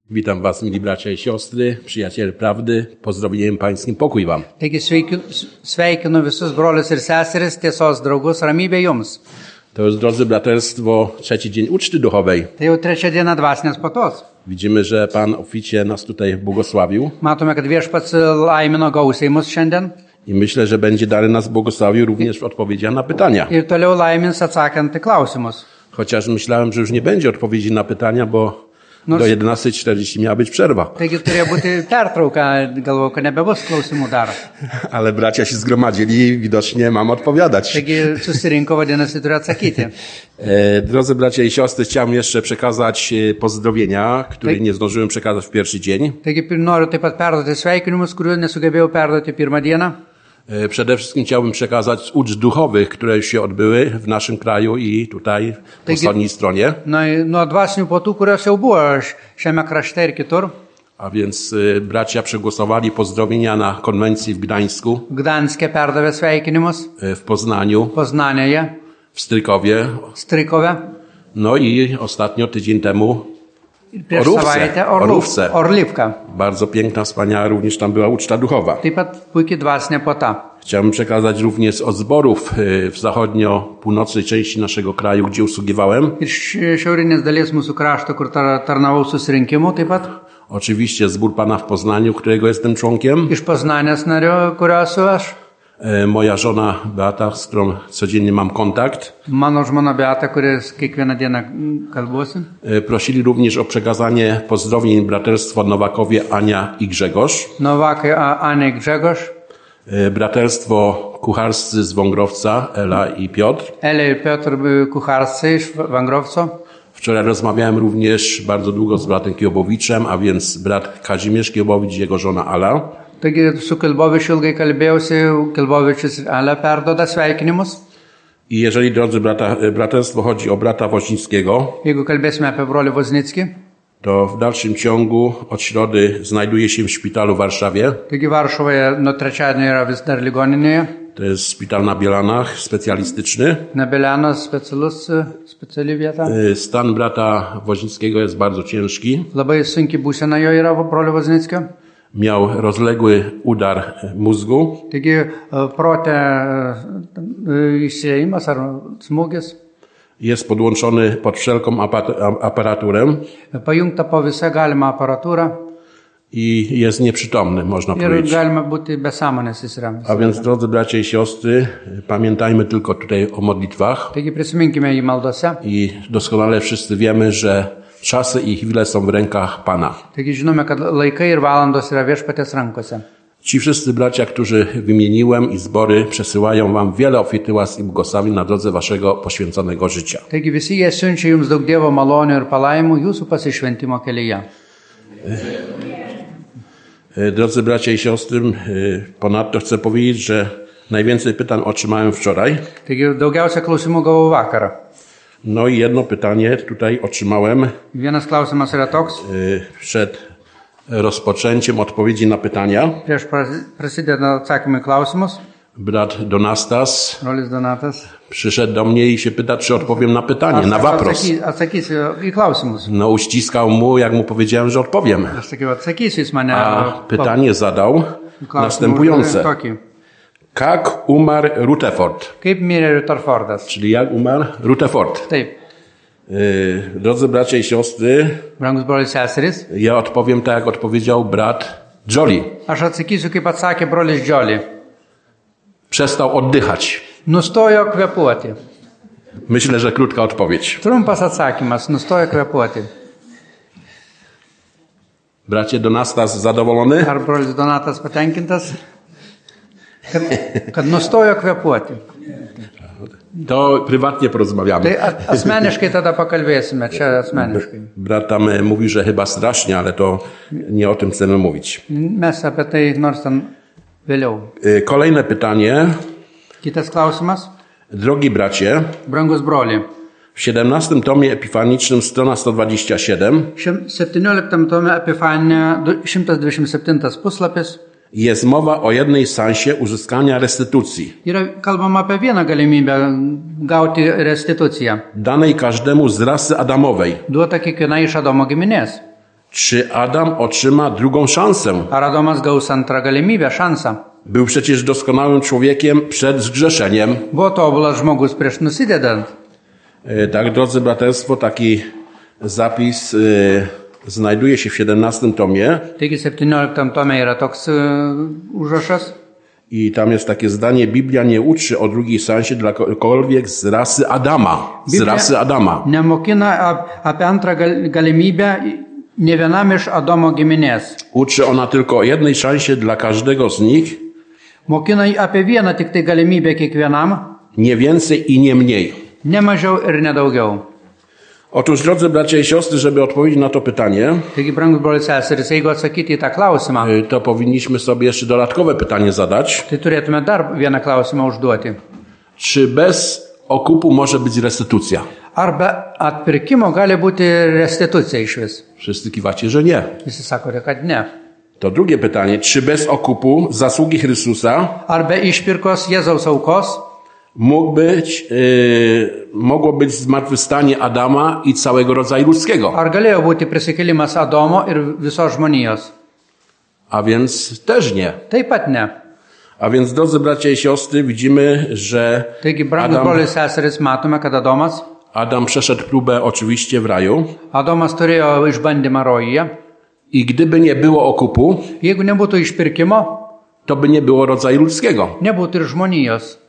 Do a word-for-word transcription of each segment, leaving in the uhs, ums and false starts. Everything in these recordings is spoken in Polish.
Witam was, mili bracia i siostry, przyjaciele prawdy, pozdrowieniem pańskim, pokój wam. Taigi sveikinu visus brolius ir seseris, tiesos draugus, ramybė jums. To jest, drodzy braterstwo, trzeci dzień uczty duchowej. Tai jau trečia diena dvasinės patos. Widzimy, że Pan oficie nas tutaj błogosławił. Matome, kad viešpats laimino gausiai mus šiandien. I myślę, że będzie dalej nas błogosławił również w odpowiedziach na pytania. Ir toliau laimins atsakant į klausimus. Chociaż myślałem, że już nie będzie odpowiedzi na pytania, bo do jedenastej czterdzieści miała być przerwa. Taigi turėjo būti pertrauka, galvoju, kad nebebus klausimų dar. Ale bracia się zgromadzili i widocznie mam odpowiadać. Taigi susirinko, vadinasi, turiu atsakyti. E, drodzy bracia i siostry, chciałem jeszcze przekazać pozdrowienia, które tak nie zdążyłem przekazać w pierwszy dzień. Taigi noriu taip pat perduoti sveikinimus, kurių nesugebėjau perduoti pirmą dieną. E, przede wszystkim chciałbym przekazać ucz duchowych, które już się odbyły w naszym kraju i tutaj po wschodniej stronie. Na, nuo dvasinių pietų, kurios jau buvo šiame krašte ir kitur. A więc y, bracia przegłosowali pozdrowienia na konwencji w Gdańsku, Gdanske perdavė sveikinimus, y, w Poznaniu, Poznanėje, w Strykowie, Strykove, no i ostatnio tydzień temu ir prieš Orówce, savaitę Orówce. Orlivka. Bardzo piękna, wspaniała, również tam była uczta duchowa. Taip pat puikiai dvasinė puota. Chciałbym przekazać również od zborów y, w zachodnio-północnej części naszego kraju, gdzie usługiwałem. Ir šiaurinės dalies mūsų krašto, kur tar, tarnavau susirinkimų taip pat. Oczywiście zbór Pana w Poznaniu, którego jestem członkiem. Iš Poznanės nariu, kurio esu aš. Y, moja żona Beata, z którą codziennie mam kontakt. Mano žmona Beata, kuris kiekvieną dieną kalbuosi. Y, prosili również o przekazanie pozdrowień braterstwo Nowakowie Ania i Grzegorz. Novakai Ania i Grzegorz. Y, braterstwo kucharscy z Wągrowca, Ela i Piotr. Elė ir Piotr kucharscy iš Wągrowco. Wczoraj rozmawiałem również bardzo długo z bratem Kiobowiczem, a więc brat Kazimierz Kiobowicz i jego żona Ala. Taigi su Kilbovičiu ilgai kalbėjausi, Kilbovičius ir Ala perduoda sveikinimus. I jeżeli, drodzy brata, braterstwo, chodzi o brata Woźnickiego, Jeigu kalbėsime apie brolį Voznickį, to w dalszym ciągu od środy znajduje się w szpitalu w Warszawie. taigi Varšuvoje nuo trečiadienio yra vis dar ligoninėje. To jest szpital na Bielanach, specjalistyczny. Nebelianas specialus, speciali vieta. Y, Stan brata Woźnickiego jest bardzo ciężki. Labai sunki būsena jo yra brolio Voznickio. Miał rozległy udar mózgu. Taigi protė išsėjimas ar smūgis. Jest podłączony pod wszelką apa- aparaturę Pajungta po visą galimą aparatūrą i jest nieprzytomny, można ir powiedzieć. galima būti be sąmonės įsirems. A więc, drodzy bracia i siostry, pamiętajmy tylko tutaj o modlitwach Taigi prisiminkime jį maldose. i doskonale wszyscy wiemy, że czasy i chwile są w rękach Pana. Taigi žinome, kad laikai ir valandos yra viešpaties rankose. Ci wszyscy bracia, którzy wymieniłem i zbory przesyłają wam wiele ofiary łaski i błogosławień na drodze waszego poświęconego życia. Taigi visi jie siunčia jums daug Dievo malonių ir palaimų jūsų pasišventimo kelyje. Drodzy bracia i siostry, ponadto chcę powiedzieć, że najwięcej pytań otrzymałem wczoraj. Taigi daugiausia klausimų gavau vakarą. No i jedno pytanie tutaj otrzymałem Vienas klausimas yra toks. przed rozpoczęciem odpowiedzi na pytania. Prieš prasideda atsakymai klausimus. Brat Donastas Brolis Donatas. przyszedł do mnie i się pyta, czy odpowiem na pytanie, na wapros. Atsaky, atsakysiu į klausimus. No uściskał mu, jak mu powiedziałem, że odpowiem. Aš sakiau, atsakysiu, jis mane. A pytanie zadał Klausimų następujące. tokį. Jak umarł Rutherford? Kaip mirė Rutherfordas? Czyli jak umarł Rutherford? Taip. Yy, drodzy bracia i siostry, Brangus brolis seserys. ja odpowiem tak, jak odpowiedział brat Jolly. Aš atsakysiu, kaip atsakė brolis Jolly. Przestał oddychać. Nustojo kvėpuoti. Myślę, że krótka odpowiedź. Trumpas atsakymas. Nustojo kvėpuoti. Bracie Donastas zadowolony? Ar brolis Donatas patenkintas? Kad, kad nustojo kvėpuoti. To prywatnie porozmawiamy. Tai a- asmeniškai tada pakalbėsime, čia asmeniškai. Brat tam e, mówi, że chyba strasznie, ale to nie o tym chcemy mówić. Mes apie tai nors ten vėliau. Yy, kolejne pytanie. Kitas klausimas. Drogi bracie, Brangus broli. w siedemnastym tomie epifanicznym, strona sto dwadzieścia siedem, septynioliktam tome Epifanija šimtas dvidešimt septintas puslapis. jest mowa o jednej sansie uzyskania restytucji, Yra kalbama apie vieną galimybę gauti restituciją. danej każdemu z rasy Adamowej. Duota kiekviena iš Adomo giminės. Czy Adam otrzyma drugą szansę? Ar Adomas gaus antrą galimybę, šansą? Był przecież doskonałym człowiekiem przed zgrzeszeniem. Buvo tobulas žmogus prieš nusidedant. E, Tak, drodzy braterstwo, taki zapis e, znajduje się w siedemnastym tomie Taigi septynioliktam tome yra toks uh, užrašas. i tam jest takie zdanie: Biblia nie uczy o drugiej szansie dla kogokolwiek z rasy Adama. Z Biblia rasy Adama. nemokina ap- apie antrą gal- galimybę ne vienam iš Adomo giminės. Uczy ona tylko o jednej szansie dla każdego z nich, Mokina apie vieną tik tai galimybę kiekvienam, nie więcej i nie mniej. ne mažiau ir ne daugiau. Otóż, drodzy bracia i siostry, żeby odpowiedzieć na to pytanie, Taigi, brangus broliai seserys, jeigu atsakyti į tą klausimą, y, to powinniśmy sobie jeszcze dodatkowe pytanie zadać. tai turėtume dar vieną klausimą užduoti. Czy bez okupu może być restytucja? Ar be atpirkimo gali būti restitucija iš vis? Wszyscy kiwacie, że nie. Visi sakote, kad ne. To drugie pytanie. Czy bez okupu zasługi Chrystusa Ar be išpirkos Jėzaus aukos mógł być, y, mogło być zmartwychwstanie Adama i całego rodzaju ludzkiego? ar galėjo būti prisikėlimas Adomo ir visos žmonijos? A więc też nie. Taip pat ne. A więc, drodzy bracia i siostry, widzimy, że Taigi, brangus Adam, broliai seserys, matome, kad Adomas, Adam przeszedł próbę oczywiście w raju Adomas turėjo išbandymą rojuje. i gdyby nie było okupu, Jeigu nebūtų išpirkimo, to by nie było rodzaju ludzkiego. nebūtų ir žmonijos.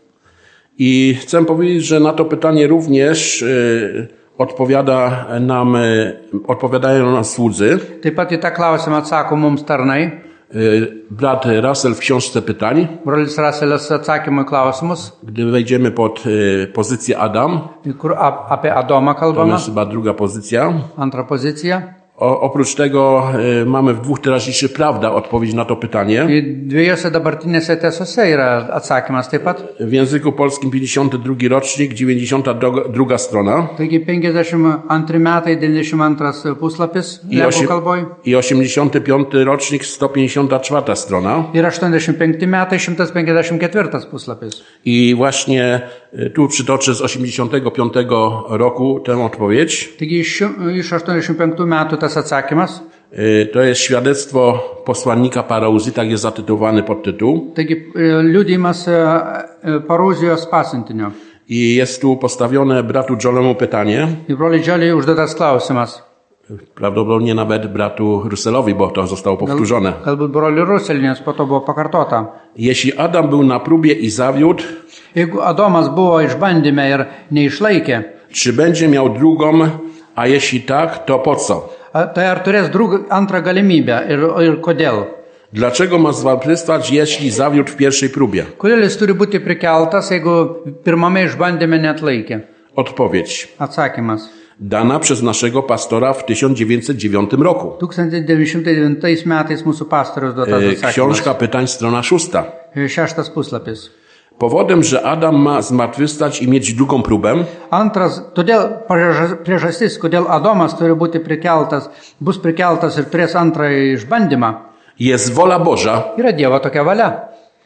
I chcę powiedzieć, że na to pytanie również y, odpowiada nam, y, odpowiadają nam słudzy. Taip pat į tą klausimą atsako mums tarnai. Y, brat Russell w książce pytań, Brolis Raselis atsakymų į klausimus, gdy wejdziemy pod y, pozycję Adam, kur ap- apie Adomą to kalbama, jest chyba druga pozycja. antra pozycija. O, oprócz tego y, mamy w dwóch teraźniejszych prawda odpowiedź na to pytanie. Ir dviejose dabartinėse tiesose yra atsakymas taip pat. W języku polskim pięćdziesiąty drugi rocznik, dziewięćdziesiąta druga strona Taigi penkiasdešimt antri metai, devyniasdešimt antras puslapis i, lenkų osiem, kalboj. i osiemdziesiąty piąty rocznik, sto pięćdziesiąta czwarta strona. Ir aštuoniasdešimt penkti metai, šimtas penkiasdešimt ketvirtas puslapis. I właśnie y, tu przytoczę z osiemdziesiątego piątego roku tę odpowiedź. Taigi iš, iš aštuoniasdešimt penktų metų tas atsakymas. Y, To jest świadectwo posłannika Parauzy, tak jest zatytułowany podtytuł. Taigi e, liudijimas e, e, Paruzijos pasiuntinio. I jest tu postawione bratu Joelemu pytanie, Ir broliai Džioliai užduotas klausimas. prawdopodobnie nawet bratu Russellowi, bo to zostało powtórzone. Galbūt broliui Ruselį, nes po to buvo pakartota. Jeśli Adam był na próbie i zawiódł, Jeigu Adomas buvo išbandyme ir neišlaikė, czy będzie miał drugą, a jeśli tak, to po co? a- tai ar turės drug, antrą galimybę ir, ir kodėl? Dlaczego ma zmartwychwstać, jeśli zawiódł w pierwszej próbie? Kodėl jis turi būti prikeltas, jeigu pirmame išbandyme neatlaikė? Odpowiedź Atsakymas. dana przez naszego pastora w tysiąc dziewięćset dziewiątym roku. tūkstantis devyni šimtai devintais metais mūsų pastorius duotas E, atsakymas. Książka pytań, strona szósta. Šeštas puslapis. Powodem, że Adam ma zmartwychwstać i mieć drugą próbę, Antras, todėl priežas- priežastis, kodėl Adomas turi būti prikeltas, bus prikeltas ir turės antrąjį išbandymą, jest wola Boża. yra Dievo tokia valia.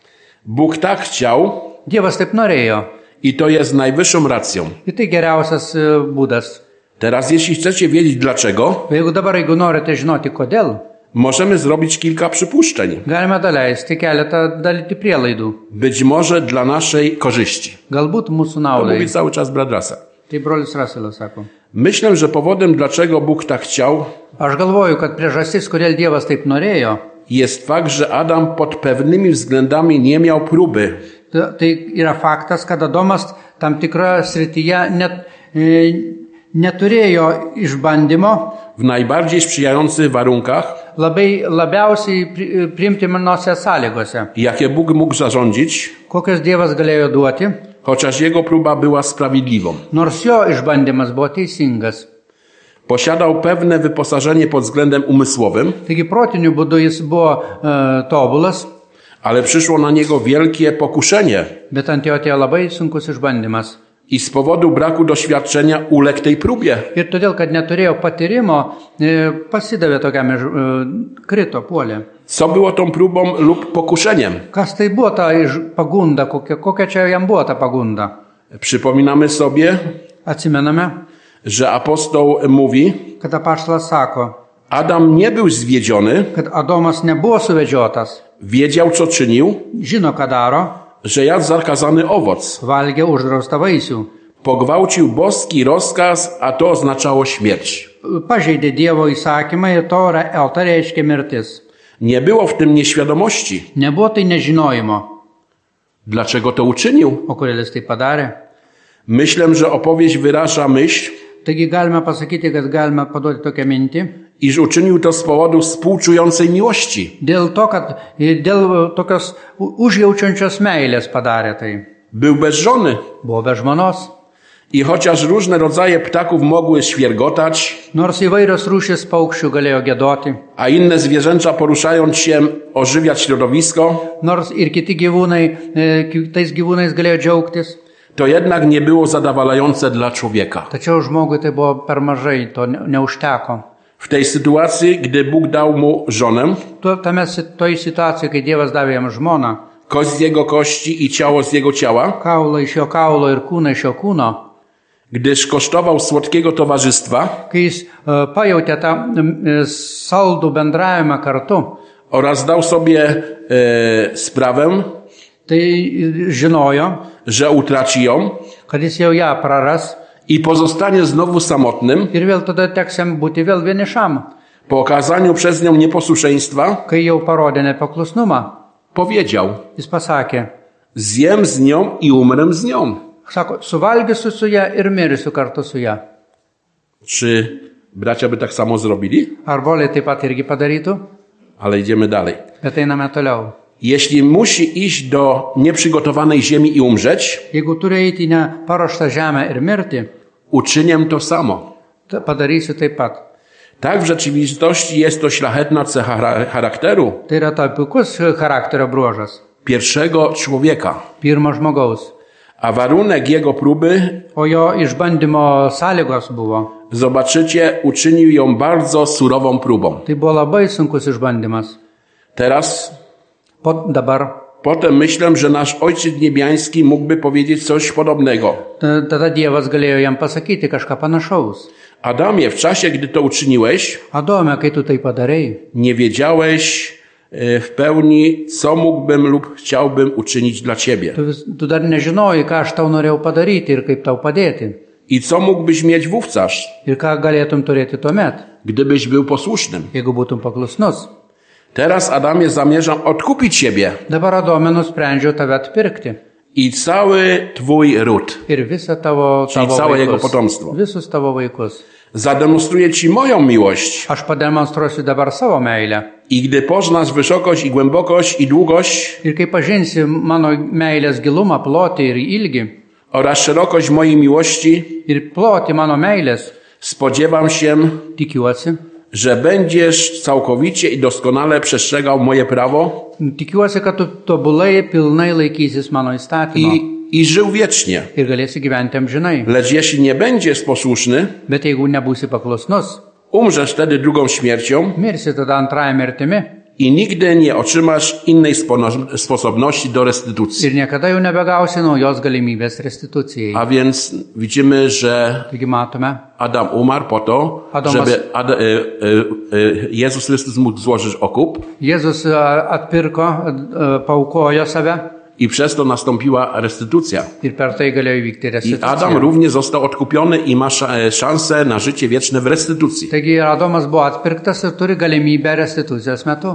Bóg tak chciał Dievas taip norėjo. i to jest najwyższą racją. Ir tai geriausias e, būdas. Teraz, jeśli chcecie wiedzieć dlaczego, O jeigu dabar, jeigu norite žinoti kodėl, możemy zrobić kilka przypuszczeń. galime daleisti keletą dalyti prielaidų. Być może dla naszej korzyści. Galbūt mūsų To naudai. mówi cały czas brat Rasa. Tai brolis Raselas sako. Myślę, że powodem, dlaczego Bóg tak chciał, Aš galvoju, kad priežastis, kodėl Dievas taip norėjo, jest fakt, że Adam pod pewnymi względami nie miał próby. ta- tai yra faktas, kad Adomas tam tikroje srityje net, e, neturėjo išbandymo, W najbardziej sprzyjających warunkach, labai labiausiai pri- priimtiminose sąlygose. jakie Bóg mógł zarządzić, Kokias Dievas galėjo duoti, chociaż jego próba była sprawiedliwą. nors jo išbandymas buvo teisingas. Posiadał pewne wyposażenie pod względem umysłowym, Taigi protiniu būdu jis buvo e, tobulas, ale przyszło na niego wielkie pokuszenie bet ant jo atėjo labai sunkus išbandymas. i z powodu braku doświadczenia uległ tej próbie. Ir todėl, kad neturėjo patyrimo, e, pasidavė tokiam iš- e, krito puolė. Co było tą próbą lub pokuszeniem? Kas tai buvo ta iš- pagunda, kokia, kokia čia jam buvo ta pagunda? Przypominamy sobie, Atsimename, że apostoł mówi, kad apaštalas sako, Adam nie był zwiedziony, kad Adomas nebuvo suvedžiotas. wiedział, co czynił, Žino, ką daro, że jadł zakazany owoc. valgė uždraustą vaisių. Pogwałcił boski rozkaz, a to oznaczało śmierć. Pažeidė Dievo įsakymą ir to, re- o tai reiškia mirtis. Nie było w tym nieświadomości. Nebuvo tai nežinojimo. Dlaczego to uczynił? O kodėl jis tai padarė? Myślę, że opowieść wyraża myśl, Taigi galima pasakyti, kad galima paduoti tokią mintį. iż uczynił to z powodu współczującej miłości. Dėl to, kad dėl tokios u- užjaučiančios meilės padarė tai. Był bez żony Buvo be žmonos. i chociaż różne rodzaje ptaków mogły świergotać, Nors įvairios rūšis paukščių galėjo giedoti, a inne zwierzęta poruszając się ożywiać środowisko, nors ir kiti gyvūnai, e, ki- tais gyvūnais galėjo džiaugtis, to jednak nie było zadowalające dla człowieka. tačiau žmogui tai buvo per mažai, to ne- neužteko. W tej sytuacji, gdy Bóg dał mu żonę, Tuo, tame, si- toj situacijoje, kai Dievas davė jam žmoną, kość z jego kości i ciało z jego ciała, kaulą iš jo kaulo ir kūną iš jo kūno, gdyż kosztował słodkiego towarzystwa kai jis e, pajautė tą e, saldų bendravimą kartu, oraz dał sobie e, sprawę, tai žinojo, że utraci ją kad jis jau ją praras i pozostanie znowu samotnym ir vėl tada teks jam būti vėl vienišam, po okazaniu przez nią nieposłuszeństwa, kai jau parodė nepaklusnumą. powiedział: Jis pasakė, zjem z nią i umrę z nią. sako, suvalgysiu su ją ir mirsiu kartu su ją. Czy bracia by tak samo zrobili? Ar broliai taip pat irgi padarytų? Ale idziemy dalej. Bet einame toliau. Jeśli musi iść do nieprzygotowanej ziemi i umrzeć, Jeigu turi eiti į neparuoštą žemę ir mirti, uczynię to samo. ta- padarysiu taip pat. Tak w rzeczywistości jest to szlachetna cecha chara- charakteru Tai yra ta puikus charakterio bruožas. pierwszego człowieka. Pirmo žmogaus. A warunek jego próby, O jo išbandymo sąlygos buvo. zobaczycie, uczynił ją bardzo surową próbą. Tai buvo labai sunkus išbandymas. Teraz, Po, dabar. potem myślę, że nasz Ojciec Niebiański mógłby powiedzieć coś podobnego. ta- Tada Dievas galėjo jam pasakyti kažką panašaus. Adamie, w czasie, gdy to uczyniłeś, Adome, kai tu tai padarei, nie wiedziałeś e, w pełni, co mógłbym lub chciałbym uczynić dla Ciebie. tu, vis, tu dar nežinojai, ką aš tau norėjau padaryti ir kaip tau padėti. I co mógłbyś mieć wówczas, Ir ką galėtum turėti tuomet, gdybyś był posłusznym. jeigu būtum paklusnus. Teraz, Adamie, zamierzam odkupić Ciebie Dabar Adome nusprendžiau tave atpirkti. i cały Twój ród. Ir visą tavo, Czyli tavo całe jego vaikus. potomstwo. Visus tavo vaikus. Zademonstruję Ci moją miłość Aš pademonstruosiu dabar savo meilę. i gdy poznasz wysokość i głębokość i długość Ir kai pažinsi mano meilės gilumą, plotį ir ilgį, oraz szerokość mojej miłości, ir plotį mano meilės, spodziewam się, tikiuosi, że będziesz całkowicie i doskonale przestrzegał moje prawo tikiuosi, kad tu tobulai pilnai laikysis mano įstatymo i, i żył wiecznie. ir galėsi gyventi amžinai. Lecz jeśli nie będziesz posłuszny, Bet jeigu nebūsi paklusnus, umrzesz wtedy drugą śmiercią mirsi tada antrąją mirtimi i nigdy nie otrzymasz innej spono- sposobności do restytucji. ir niekada jau nebegausi naujos galimybės restitucijai. A więc widzimy, że Taigi matome, Adam umarł po to, Adamas- żeby Ad- e, e, e, Jezus Chrystus mógł złożyć okup Jėzus e, atpirko, e, paaukojo save i przez to nastąpiła restytucja. ir per tai galėjo įvykti I restitucija. Adam również został odkupiony i ma sza- e, szansę na życie wieczne w restytucji. Taigi Adomas buvo atpirktas ir turi galimybę restitucijos metu.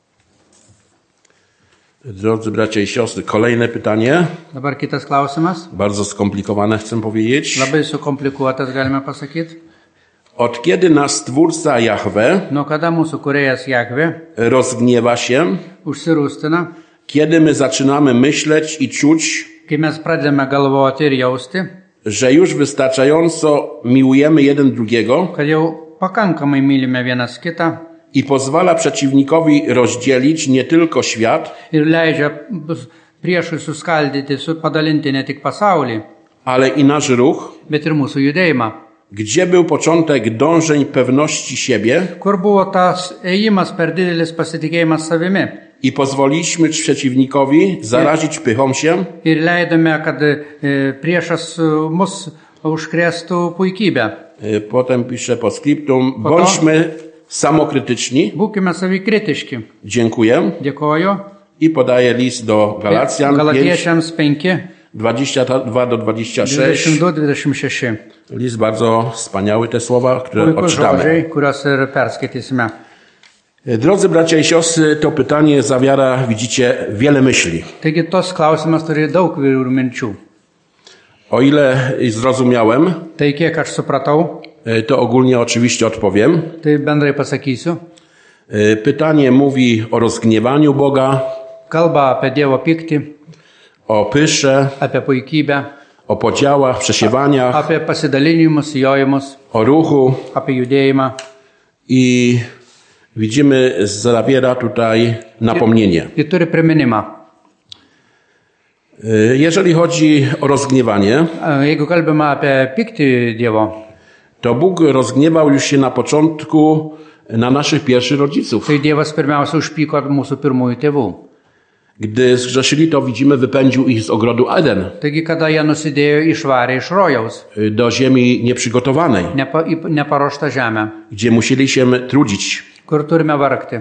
Drodzy bracia i siostry, kolejne pytanie, Dabar kitas klausimas. bardzo skomplikowane chcę powiedzieć. Labai sukomplikuotas, galime pasakyti. Od kiedy nas Stwórca Jahwe Nuo kada mūsų kurėjas Jahve rozgniewa się, užsirūstina, kiedy my zaczynamy myśleć i czuć, kai mes pradedame galvoti ir jausti, że już wystarczająco miłujemy jeden drugiego kad jau pakankamai mylime vienas kitą i pozwala przeciwnikowi rozdzielić nie tylko świat, ir leidžia priešui suskaldyti, su- padalinti ne tik pasaulį, ale i nasz ruch, bet ir mūsų judėjimą. gdzie był początek dążeń pewności siebie Kur buvo tas ėjimas per didelis pasitikėjimas savimi. i pozwoliliśmy przeciwnikowi zarazić pychą się, Ir leidome, kad e, priešas e, mus užkrėstų puikybę. Y, potem pisze postscriptum, bądźmy samokrytyczni. Būkime savikritiški. Dziękuję. Dėkoju. I podaję list do Galacjan Galatiečiams pięć, dwadzieścia dwa do dwudziestu sześciu. dvidešimt du dvidešimt šeši. List bardzo wspaniały, te słowa, które Puikus odczytamy. žodžiai, kuriuos ir perskaitysime. Drodzy bracia i siostry, to pytanie zawiera, widzicie, wiele myśli. Taigi tos klausimas turi daug įvairių minčių. O ile zrozumiałem, Tai kiek aš supratau, to ogólnie oczywiście odpowiem. tai bendrai pasakysiu. Pytanie mówi o rozgniewaniu Boga, Kalba apie Dievo pyktį, o pysze, apie puikybę, o podziałach, przesiewaniach, apie pasidalinimus, jojimus, o ruchu apie judėjimą. i widzimy, zawiera tutaj napomnienie. Ir turi priminimą. Jeżeli chodzi o rozgniewanie, Jeigu kalbame apie pyktį Dievo, to Bóg rozgniewał już się na początku na naszych pierwszych rodziców. tai Dievas pirmiausia užpyko ant mūsų pirmųjų tėvų. Gdy zgrzeszyli, to widzimy, wypędził ich z ogrodu Eden, Taigi, kada jie nusidėjo, išvarė iš rojaus, do ziemi nieprzygotowanej, nepa, į neparuoštą žemę, gdzie musieli się trudzić. kur turime vargti.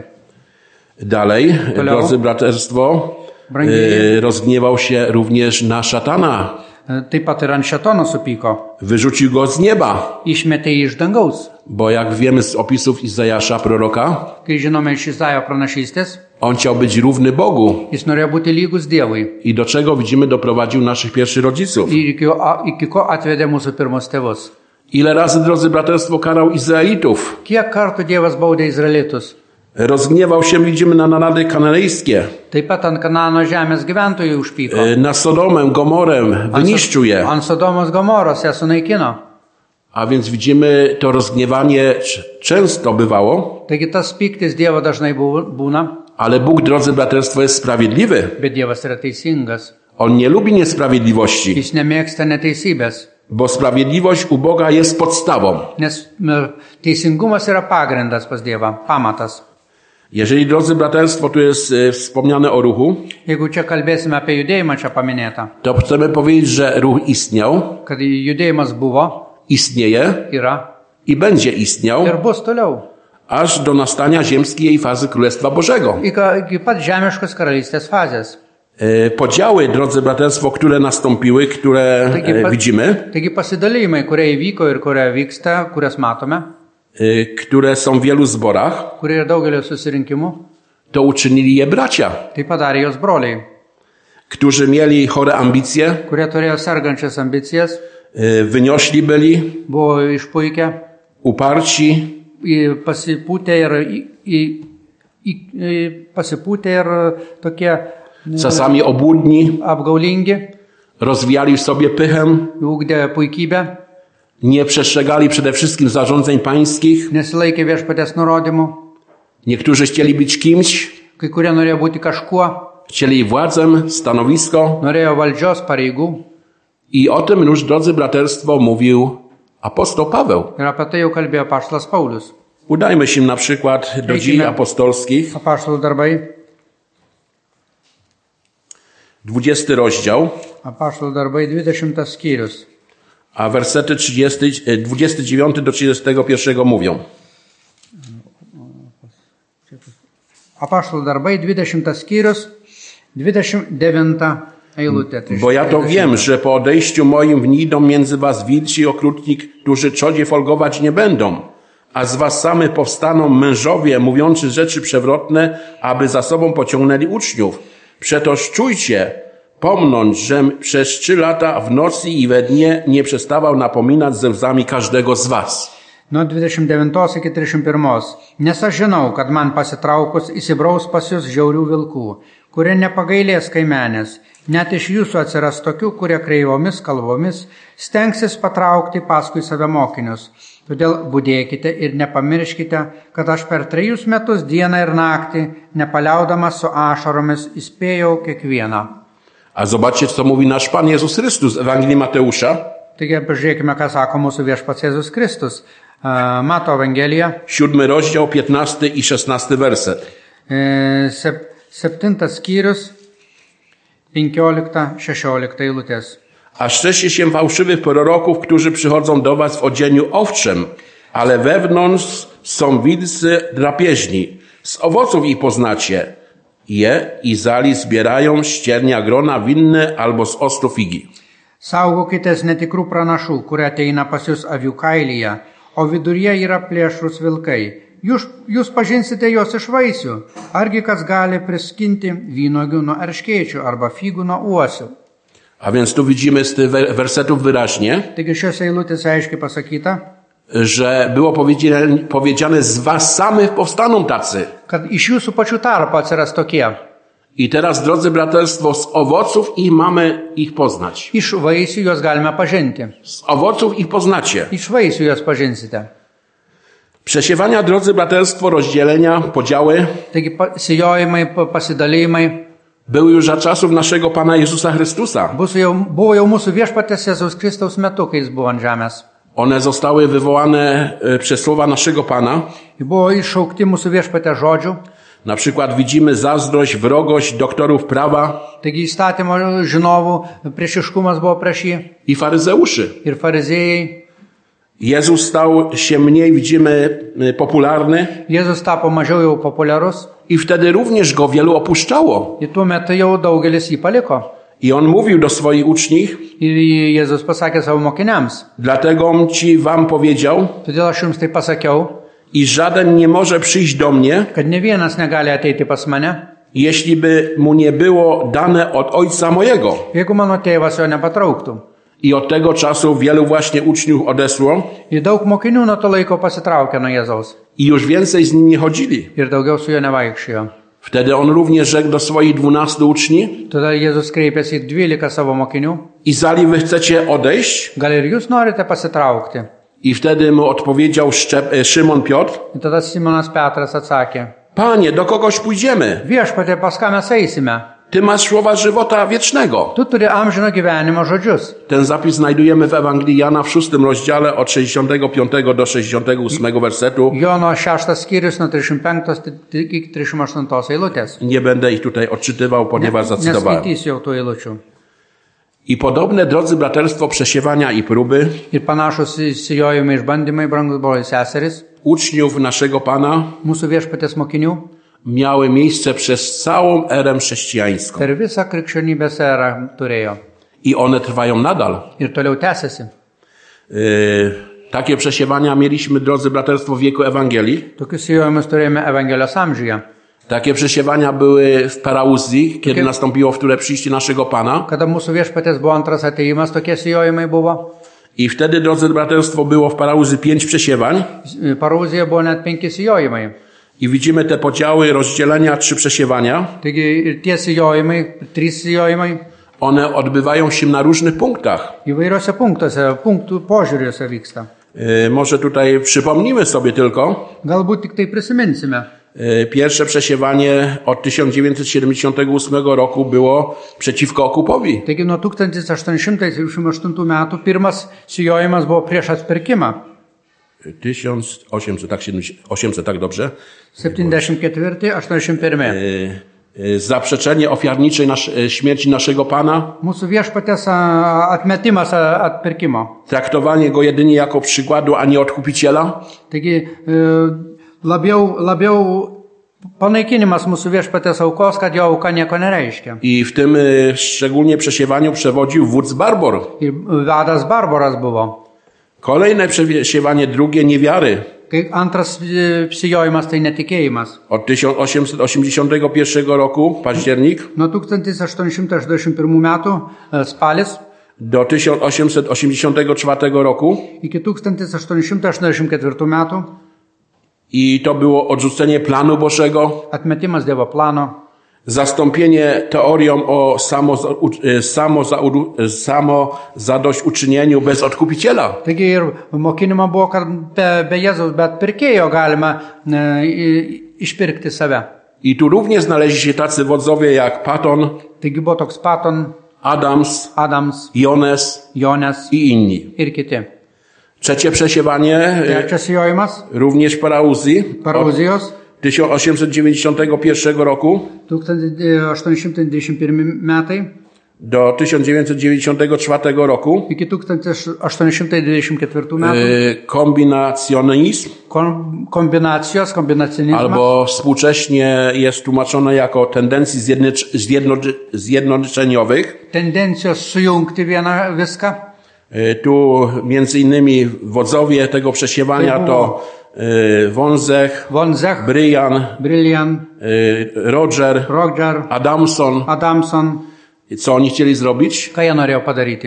Dalej, Toliau. drodzy braterstwo, Brangieji. e, rozgniewał się również na szatana. Taip pat ir ant šetono supyko, Wyrzucił go z nieba, išmetė jį iš dangaus. bo jak wiemy z opisów Izajasza proroka, Kai žinome iš Izaijo pranašystės, on chciał być równy Bogu. jis norėjo būti lygus Dievui. I do czego, widzimy, doprowadził naszych pierwszych rodziców. Ir iki, a- iki ko atvedė mūsų pirmus tėvus. Ile razy, drodzy braterstwo, karał Izraelitów. Kiek kartų Dievas baudė Izraelitus? Rozgniewał się, widzimy, na narody kananejskie, Taip pat ant Kanano žemės gyventojų užpyko. e, na Sodomę, Gomorę, wyniszczył je. Ant Sodomos Gomoros ją sunaikino. A więc widzimy, to rozgniewanie c- często bywało, Taigi tas pyktis Dievo dažnai buvo- būna, ale Bóg, drodzy braterstwo, jest sprawiedliwy. bet Dievas yra teisingas. On nie lubi niesprawiedliwości, Jis nemėgsta neteisybės, bo sprawiedliwość u Boga jest podstawą. nes m, teisingumas yra pagrindas pas Dievą, pamatas. Jeżeli, drodzy braterstwo, tu jest e, wspomniane o ruchu, Jeigu čia kalbėsime apie judėjimą čia paminėtą, to chcemy powiedzieć, że ruch istniał, kad judėjimas buvo, istnieje yra i będzie istniał, ir bus toliau. aż do nastania ziemskiej fazy Królestwa Bożego. Iki, iki pat žemiškos karalystės fazės. E, Podziały, drodzy braterstwo, które nastąpiły, które Taigi, e, pa, widzimy, taigi pasidalymai, kurie įvyko ir kurie vyksta, kurias matome, e, które są w wielu zborach, kurie yra daugelio susirinkimų, to uczynili je bracia, tai padarė jos broliai, którzy mieli chore ambicje, kurie turėjo sergančias ambicijas, e, wyniośli byli, buvo išpuikę, uparci, į- pasipūtę ir, į, į, į, į, pasipūtę ir tokie czasami obłudni, apgaulingi, rozwijali w sobie pychę, ūkdė puikybę, nie przestrzegali przede wszystkim zarządzeń pańskich. nesilaikė viešpatės nurodymų, Niektórzy chcieli być kimś, kai kurie norėjo būti kažkuo, chcieli władzę, stanowisko norėjo valdžios pareigų. i o tym już, drodzy braterstwo, mówił apostoł Paweł. Ir apie tai jau kalbėjo apaštalas Paulius. Udajmy się na przykład do Eikime. Dziejów Apostolskich, Apaštalų darbai, dwudziesty rozdział, apaštalų darbai dvidešimtas skyrius. a wersety trzydziesty, e, dwudziesty dziewiąty do trzydziestego pierwszego mówią. Apaštalų darbai dvidešimtas skyrius, dvidešimt devinta eilutė. Tai Bo ja to wiem, że po odejściu moim wnidą między was wilczy i okrutnik, którzy czodzie folgować nie będą, a z was samych powstaną mężowie mówiący rzeczy przewrotne, aby za sobą pociągnęli uczniów. Przetoż czujcie, pomnąć, że przez trzy lata w nocy i we dnie nie przestawał napominać ze łzami każdego z was. Nuo dvidešimt devintos iki trisdešimt pirmos. Nes aš žinau, kad man pasitraukus įsibraus pas jūs žiaurių vilkų, kurie nepagailės kaimenės. Net iš jūsų atsiras tokių, kurie kreivomis kalvomis stengsis patraukti paskui save mokinius. Todėl budėkite ir nepamirškite, kad aš per trejus metus dieną ir naktį, nepaliaudamas su ašaromis, įspėjau kiekvieną. A zobaczcie, co mówi nasz Pan Jezus Chrystus w Ewangelii Mateusza, Taigi pažiūrėkime, ką sako mūsų viešpats Jėzus Kristus. E, Mato Evangelija, siódmy rozdział, piętnasty i szesnasty werset. e, sep, septintas skyrius, penkiolikta šešiolikta eilutės. A strzeżcie się fałszywych proroków, którzy przychodzą do was w odzieniu owczym, ale wewnątrz są wilcy drapieżni. Z owoców ich poznacie je i zali zbierają ściernia grona winne albo z ostu figi. Saugokitės netikrų pranašų, kurie ateina pas jūs avių kailyje, o viduryje yra plėšrūs vilkai. Jūs, jūs pažinsite juos iš vaisių. Argi kas gali priskinti vynuogių nuo erškėčių arba figų nuo uosių? A więc tu widzimy z tych wersetów wyraźnie, Taigi šiose eilutėse aiškiai pasakyta, że było powiedziane, powiedziane z was samych powstaną tacy. kad iš jūsų pačių tarpo atsiras tokie. I teraz, drodzy braterstwo, z owoców ich mamy ich poznać. Iš vaisių juos galime pažinti. Z owoców ich poznacie. Iš vaisių juos pažinsite. Przesiewania, drodzy braterstwo, rozdzielenia, podziały Taigi pa- sijojimai, pa- pasidalymai były już za czasów naszego Pana Jezusa Chrystusa. bus jau, buvo jau mūsų viešpatės Jėzaus Kristaus metu, kai jis buvo ant žemės. One zostały wywołane e, przez słowa naszego Pana. Jie buvo iššaukti mūsų viešpatės žodžių. Na przykład widzimy zazdrość, wrogość doktorów prawa Taigi įstatymo žinovų priešiškumas buvo prieš jį i faryzeuszy. ir fariziejai. Jezus stał się mniej, widzimy, e, popularny Jėzus tapo mažiau jau populiarus i wtedy również go wielu opuszczało. ir tuo metu jau daugelis jį paliko. I on mówił do swoich uczniów, Ir Jėzus pasakė savo mokiniams. dlatego ci wam powiedział, Todėl aš jums tai pasakiau, i żaden nie może przyjść do mnie, kad ne vienas negali ateiti pas mane, jeśli by mu nie było dane od Ojca mojego. jeigu mano tėvas jo nepatrauktų. I od tego czasu wielu właśnie uczniów odesło Ir daug mokinių nuo to laiko pasitraukė nuo Jėzaus. i już więcej z nim nie chodzili. Ir daugiau su juo nevaikščiojo. Wtedy on również rzekł do swoich dwunastu uczniów, Tada Jėzus kreipėsi į dvylika savo mokinių. i zali wy chcecie odejść? Gal ir jūs norite pasitraukti? I wtedy mu odpowiedział Szczep- e, Szymon Piotr, Ir tada Simonas Petras atsakė. Panie, do kogoś pójdziemy? Viešpatie, pas ką mes eisime? Ty masz słowa żywota wiecznego. Tu turi amžino gyvenimo žodžius. Ten zapis znajdujemy w Ewangelii Jana w szóstym rozdziale od sześćdziesiątego piątego do sześćdziesiątego ósmego wersetu. Jono šeštas skyrius nuo trisdešimt penktos iki trisdešimt aštuntos eilutės. Nie będę ich tutaj odczytywał, ponieważ zacytowałem. Neskaitysiu jau tų eilučių. I podobne, drodzy braterstwo, przesiewania i próby Ir panašus įsijojimai išbandymai, brangus broliai seserys, uczniów naszego Pana mūsų viešpatės mokinių, miały miejsce przez całą erę chrześcijańską. per visą krikščionybės erą turėjo. I one trwają nadal. Ir toliau tęsiasi. Yy, takie przesiewania mieliśmy, drodzy braterstwo, w wieku Ewangelii. Tokius įjojimus turėjome Evangelijos amžiuje. Takie przesiewania były w Parauzji, kiedy nastąpiło wtóre przyjście naszego Pana. Kada mūsų viešpatės buvo antras ateimas, tokie įjojimai buvo. I wtedy, drodzy braterstwo, było w Parauzji pięć przesiewań. Parauzijoje buvo net penki įjojimai. I widzimy te podziały, rozdzielenia, trzy przesiewania. Taigi ir tie įjojimai, trys įjojimai, One odbywają się na różnych punktach. įvairiose punktuose, punktų požiūriuose vyksta. Yy, może tutaj przypomnimy sobie tylko. Galbūt tik tai prisiminsime. Yy, pierwsze przesiewanie od tysiąc dziewięćset siedemdziesiątego ósmego roku było przeciwko okupowi. Taigi nuo tūkstantis aštuoni šimtai septyniasdešimt aštuntų metų pirmas įjojimas buvo prieš atpirkimą. tysiąc osiemset, tak, osiemset, tak dobrze. septyniasdešimt ketvirti aštuoniasdešimt pirmi. Yy, yy, zaprzeczenie ofiarniczej nasz, yy, śmierci naszego Pana. Mūsų viešpatės a, atmetimas a, atpirkimo. Traktowanie go jedynie jako przykładu, a nie odkupiciela. Taigi e, labiau, labiau panaikinimas mūsų viešpatės aukos, kad jo auka nieko nereiškia. I w tym yy, szczególnie przesiewaniu przewodził wódz Barbor. Ir vadas Barbaras buvo. Kolejne przesiewanie, drugie, niewiary. Kai antras e, įjojimas tai netikėjimas. Od tysiąc osiemset osiemdziesiątego pierwszego roku, październik, Nuo tūkstantis aštuoni šimtai aštuoniasdešimt pirmų metų e, spalis do tysiąc osiemset osiemdziesiątego czwartego roku. iki tūkstantis aštuoni šimtai aštuoniasdešimt ketvirtų metų I to było odrzucenie planu Bożego, atmetimas Dievo plano, zastąpienie teorią o samo, samo, samo zadośćuczynieniu bez odkupiciela. taigi ir mokinimo buvo, kad be, be Jėzaus, bet pirkėjo galima e, i- išpirkti save. I tu również znaleźli się tacy wodzowie jak Paton, Taigi buvo toks Paton, Adams, Adams, Jones Jones i inni. ir kiti. Trzecie przesiewanie, Trečias įjojimas również w Parauzji, Parauzijos tysiąc osiemset dziewięćdziesiątego pierwszego roku. tūkstantis aštuoni šimtai dvidešimt pirmi metai. do tysiąc dziewięćset dziewięćdziesiątego czwartego roku iki tūkstantis aštuoni šimtai dvidešimt ketvirtų metų. y, kombinacjonizm, Kom, kombinacijos, kombinacinizmas. albo współcześnie jest tłumaczone jako tendencji zjednocz, zjedno, zjednoczeniowych. Tendencijos sujungti vieną viską. Y, Tu między innymi wodzowie tego przesiewania To to y, Wązech, Von Zech, Brian, Brillian, y, Roger, Roger, Adamson. Adamson. Co oni chcieli zrobić? Ką jie norėjo padaryti?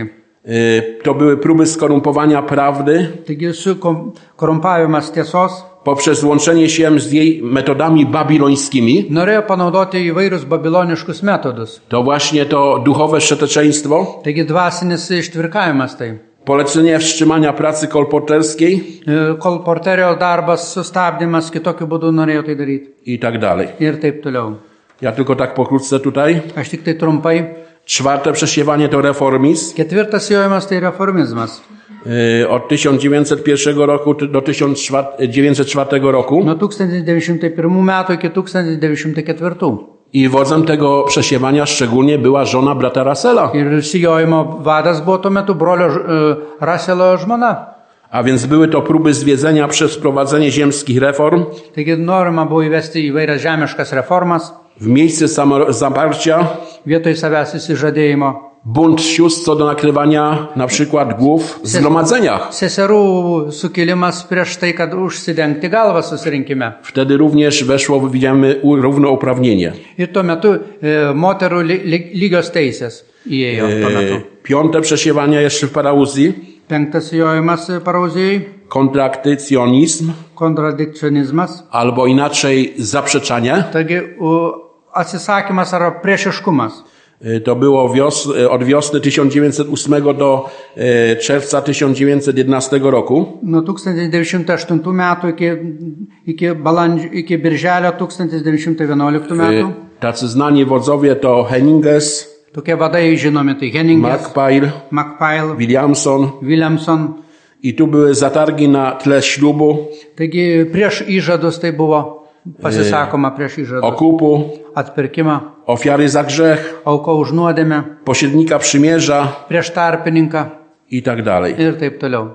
Y, To były próby skorumpowania prawdy Taigi su kom- korumpavimas tiesos poprzez łączenie się z jej metodami babilońskimi. norėjo panaudoti įvairius babiloniškus metodus. To właśnie to duchowe szczeteczeństwo, Taigi dvasinis ištvirkavimas tai. polecenie wstrzymania pracy kolporterskiej E, Kolporterio darbas sustabdymas, kitokiu būdu norėjo tai daryti. i tak dalej. Ir taip toliau. Ja tylko tak pokrótce tutaj. Aš tik tai trumpai. Czwarte przesiewanie to reformizm. Ketvirtas jojimas tai reformizmas. Y, Od tysiąc dziewięćset pierwszego roku do tysiąc dziewięćset czwartego roku. Nuo tūkstantis devyni šimtai pirmų metų iki tūkstantis devyni šimtai ketvirtų. I wodzem tego przesiewania szczególnie była żona brata Russella. Ir sijojimo vadas buvo tuo metu brolio e, Raselo žmona. A więc były to próby zwiedzenia przez wprowadzenie ziemskich reform Taigi norima buvo įvesti įvairias žemiškas reformas, w miejsce samo- zaparcia, vietoj savęs įsižadėjimo. bunt sióstr co do nakrywania na przykład głów w zgromadzeniach. Seserų sukilimas prieš tai, kad užsidengti galvą susirinkime. Wtedy również weszło, widzimy, u- równouprawnienie. Ir tuo metu e, moterų li, li, lygios teisės įėjo tuo metu. E, Piąte przesiewanie jeszcze w parauzji, Penktas jojimas parauzijai, kontraktycjonizm, kontradikcionizmas, albo inaczej zaprzeczanie. taigi u, atsisakymas ar priešiškumas. E, To było wios, e, od wiosny tysiąc dziewięćset ósmego do e, czerwca tysiąc dziewięćset jedenastego roku. Nuo tūkstantis devyni šimtai aštuntų metų iki, iki, balandžio, iki birželio tūkstantis devyni šimtai vienuoliktų metų. E, Tacy znani wodzowie to Henninges, Tokie vadai žinomi, tai Henningas, McPhail, McPhail, Williamson. Williamson. I tu były zatargi na tle ślubu, Taigi prieš įžadus tai buvo pasisakoma prieš įžadus. okupu, Atpirkimą, ofiary za grzech, auko už nuodėmę, pośrednika przymierza prieš tarpininką i tak dalej. ir taip toliau.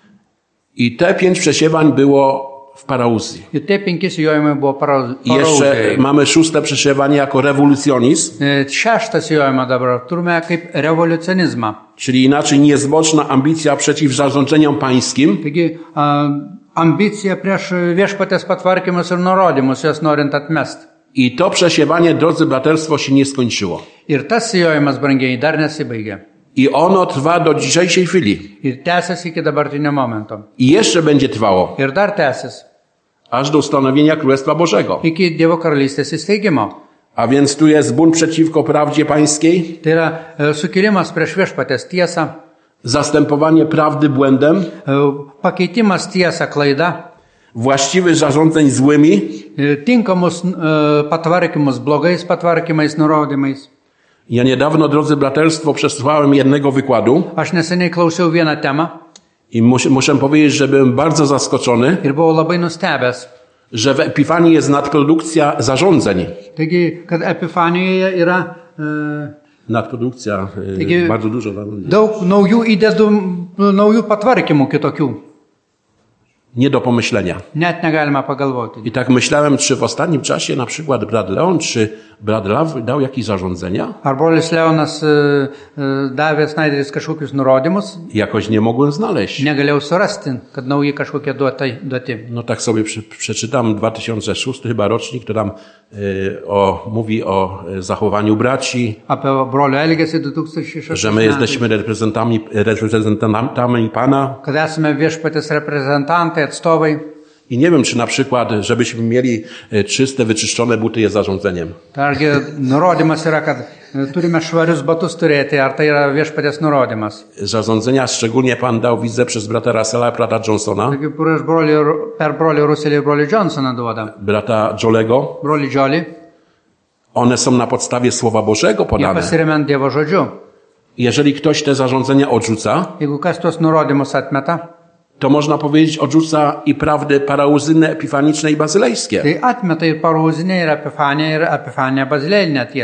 I te pięć przesiewań było w parauzji. Ir tie penki sijojimai buvo parau- I jeszcze parauzijai. mamy szóste przesiewanie jako rewolucjonizm, E, Šeštas sijojimą dabar turime kaip revoliucionizmą. czyli inaczej niezboczna ambicja przeciw zarządzeniom pańskim, Taigi a, ambicija prieš viešpatės patvarkymus ir nurodymus, jas norint atmest. i to przesiewanie, drodzy braterstwo, się nie skończyło. Ir tas sijojimas, brangiai, dar nesibaigė. I ono trwa do dzisiejszej chwili. Ir tęsiasi iki dabartinio momento. I jeszcze będzie trwało, Ir dar tęsis aż do ustanowienia Królestwa Bożego. iki Dievo karalystės įsteigimo. A więc tu jest bunt przeciwko prawdzie pańskiej, Tai yra e, sukilimas prieš viešpatės tiesą, zastępowanie prawdy błędem, e, pakeitimas tiesą klaida, właściwych zarządzeń złymi, e, tinkamus e, patvarkymus blogais patvarkymais, nurodymais. Ja niedawno, drodzy braterstwo, przesłuchałem jednego wykładu Aš neseniai klausiau vieną temą i muszę, muszę powiedzieć, że byłem bardzo zaskoczony, ir buvau labai nustebęs. że w Epifanii jest nadprodukcja zarządzeń. Taigi, kad Epifanijoje yra e, Nadprodukcja, y, Taigi- bardzo dużo zarządzeń. daug naujų įdedų, naujų patvarkymų kitokių. Nie do pomyślenia. Net negalima pagalvoti. I tak myślałem, czy w ostatnim czasie na przykład brat Leon, czy brat Lav dał jakieś zarządzenia? Ar brolis Leonas e, e, davė Snaideris kažkokius nurodymus, Jakoś nie mogłem znaleźć. negalėjau surasti, kad nauji kažkokie duotai, duoti. No tak sobie przy, przeczytam dwa tysiące szósty chyba rocznik, to tam y, o, mówi o y, zachowaniu braci, Apie brolio elgesį du tūkstančiai šeštais że my jesteśmy reprezentantami, reprezentantami Pana. kad esame viešpatės reprezentantai, atstovai. I nie wiem, czy na przykład, żebyśmy mieli y, czyste, wyczyszczone buty jest zarządzeniem. Targi nurodymas yra, kad e, turime švarius batus turėti, ar tai yra viešpatės nurodymas. Zarządzenia szczególnie Pan dał, widzę, przez brata Russella, brata Johnsona, Taigi prieš brolį, per brolį Ruselį ir brolį Johnsoną duoda. brata Jolego. Brolį Jolį, One są na podstawie Słowa Bożego jie podane. pasiremiant Dievo žodžiu. Jeżeli ktoś te zarządzenia odrzuca, Jeigu kas tuos nurodymus atmeta, to można powiedzieć odrzuca i prawdy parauzyjne, epifaniczne i bazylejskie. tai atmeta ir parauzinę, ir epifanę, ir epifanę bazilėlinę tiesą.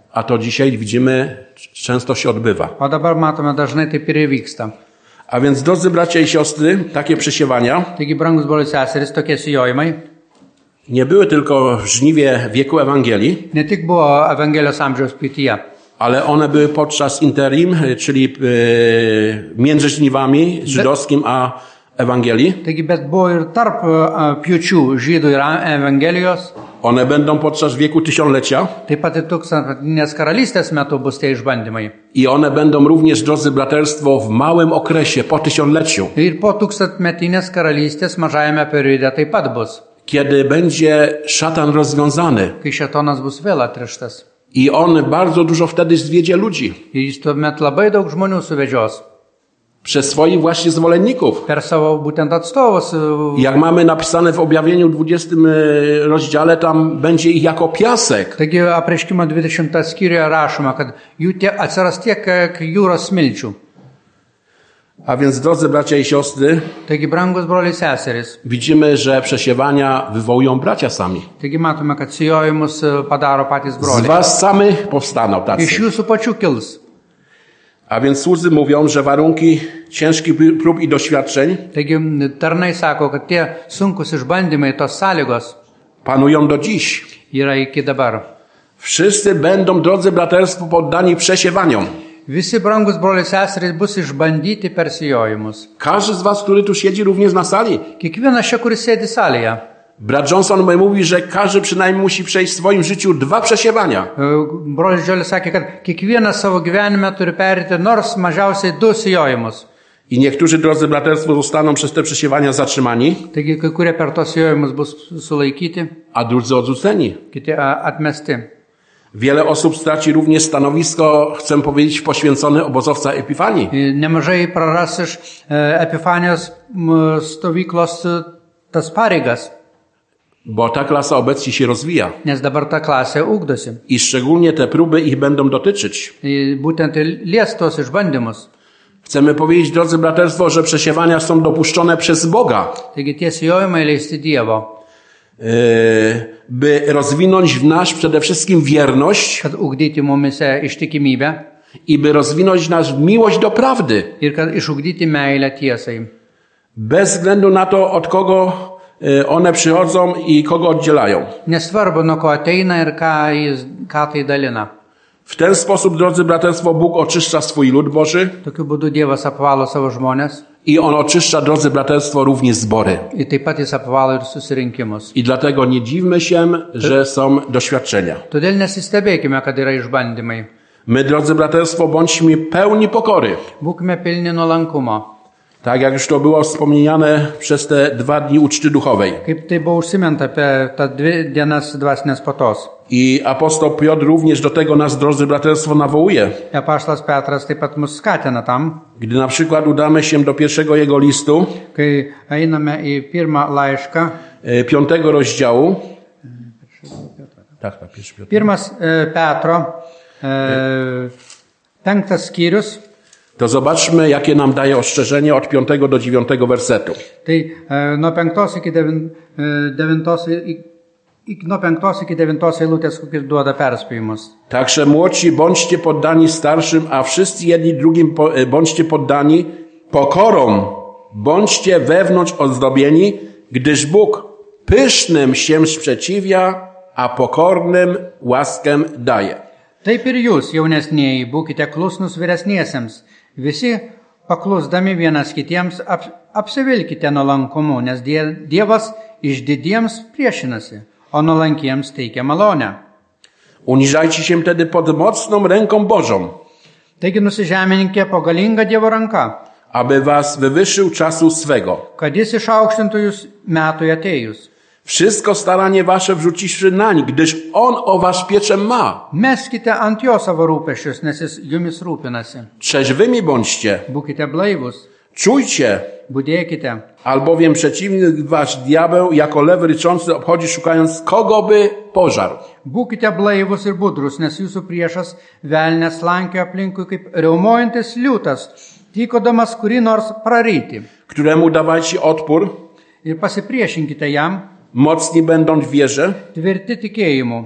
A to dzisiaj widzimy, często się odbywa. O dabar matome dažnai taip ir įvyksta. A więc, drodzy bracia i siostry, takie przesiewania Taigi, brangus broliai seserys, tokie sijojimai nie były tylko w żniwie wieku Ewangelii, ne tik buvo Evangelijos amžiaus pjūtyje, ale one były podczas interim, czyli yy, między żniwami żydowskim a Ewangelii. taigi, bet buvo ir tarp a, pjūčių žydų ir Evangelijos. One będą podczas wieku tysiąclecia Taip pat ir tūkstantinės karalystės metu bus tie išbandymai. i one będą również, drodzy braterstwo, w małym okresie, po tysiącleciu, Ir po tūkstantmetinės karalystės mažajame periode taip pat bus, kiedy będzie szatan rozwiązany kai šėtonas bus vėl atrištas. i on bardzo dużo wtedy zwiedzie ludzi Ir jis tuomet labai daug žmonių suvedžios przez swoich właśnie zwolenników. per savo būtent atstovus. Jak mamy napisane w objawieniu dwudziestym rozdziale, tam będzie ich jako piasek. Taigi apreiškimo dvidešimtame skyriuje rašoma, kad jų tie atsiras tiek kaip jūros smilčių. A więc, drodzy bracia i siostry, Taigi, brangus broliai seserys, widzimy, że przesiewania wywołują bracia sami. taigi matome, kad sijojimus padaro patys Z broliai. was samych powstaną Iš tacy. jūsų pačių kils. A więc słudzy mówią, że warunki ciężkich prób i doświadczeń Taigi tarnai sako, kad tie sunkus išbandymai, tos sąlygos panują do dziś. yra iki dabar. Wszyscy będą, drodzy braterstwo, poddani przesiewaniom. Visi brangus broliai seserys bus išbandyti per sijojimus. Każdy z was, który tu siedzi również na sali. Kiekvienas čia, kuris sėdi salėje. Brat Johnson mówi, że każdy przynajmniej musi przejść w swoim życiu dwa przesiewania. Brolis Džiolis sakė, kad kiekvienas savo gyvenime turi perėti nors mažiausiai du sijojimus. I niektórzy, drodzy braterstwo, zostaną przez te przesiewania zatrzymani, Taigi, kai kurie per tos sijojimus bus sulaikyti, a drudzy odrzuceni. kiti a, atmesti. Wiele osób straci również stanowisko, chcę powiedzieć, poświęcone obozowca Epifanii. Nemažai praras iš e, Epifanijos m, stovyklos e, tas pareigas, Bo ta klasa obecnie się rozwija. nes dabar ta klasė ugdosi. I szczególnie te próby ich będą dotyczyć. I būtent ir lies tos išbandymus. Chcemy powiedzieć, drodzy braterstwo, że przesiewania są dopuszczone przez Boga, Taigi tie sijojimai leisti Dievo, yy, by rozwinąć w nas przede wszystkim wierność kad ugdyti mumise ištikimybę i by rozwinąć nas miłość do prawdy. ir kad išugdyti meilę tiesai. Bez względu na to, od kogo yy, one przychodzą i kogo oddzielają. Nesvarbu, nuo ko ateina ir ką, jis, ką tai dalina. W ten sposób, drodzy braterstwo, Bóg oczyszcza swój lud Boży Tokiu būdu Dievas apvalo savo žmonės i On oczyszcza, drodzy braterstwo, również zbory. ir taip pat jis apvalo ir susirinkimus. I dlatego nie dziwmy się, że są doświadczenia. Todėl nesistebėkime, kad yra išbandymai. My, drodzy braterstwo, bądźmy pełni pokory. Būkime pilni nuolankumo. Tak jak już to było wspomniane przez te dwa dni uczty duchowej. Kaip tai buvo užsiminta apie tą dvi dienas dvasinės patos. I apostoł Piotr również do tego nas, drodzy braterstwo, nawołuje. Apaštalas Petras taip pat mus skatina tam, Gdy na przykład udamy się do pierwszego jego listu, kai einame į pirmą laišką. e, piątego rozdziału. Tak, tak, pierwszy Piotr. Pirmas e, Petro, e, penktas skyrius. To zobaczmy, jakie nam daje ostrzeżenie od piątego do dziewiątego wersetu. Tai e, nuo penktos iki devin, e, devintos, i, i, nuo penktos iki devintos eilutės, kokius duoda perspėjimus. Także młodsi bądźcie poddani starszym, a wszyscy jedni drugim po, e, bądźcie poddani pokorą, bądźcie wewnątrz ozdobieni, gdyż Bóg pysznym się sprzeciwia, a pokornym łaskę daje. Taip ir jūs, jaunesnieji, būkite klusnus vyresniesiems. Visi paklusdami vienas kitiems ap, apsivilkite nuolankumu, nes die, Dievas išdidiems priešinasi, o nuolankiems teikia malonę. Uniżajcie się wtedy pod mocną ręką Bożą, Taigi nusižemininkė po galingą Dievo ranką, aby was wywyższył czasu swego. kad jis išaukštintų jūs metui atėjus. Wszystko staranie wasze wrzuciwszy nań, gdyż On o was pieczę ma. Meskite ant jo savo rūpešius, nes jis jumis rūpinasi. Trzeźwymi bądźcie, Būkite blaivus, czujcie, budėkite, albowiem przeciwnik wasz diabeł jako lew ryczący obchodzi, szukając kogo by pożarł. būkite blaivus ir budrus, nes jūsų priešas velnės lankio aplinkui kaip riaumojantis liūtas, tykodamas kurį nors praryti. Któremu dawajcie odpór, Ir pasipriešinkite jam, mocni będąc w wierze, tvirti tikėjimu.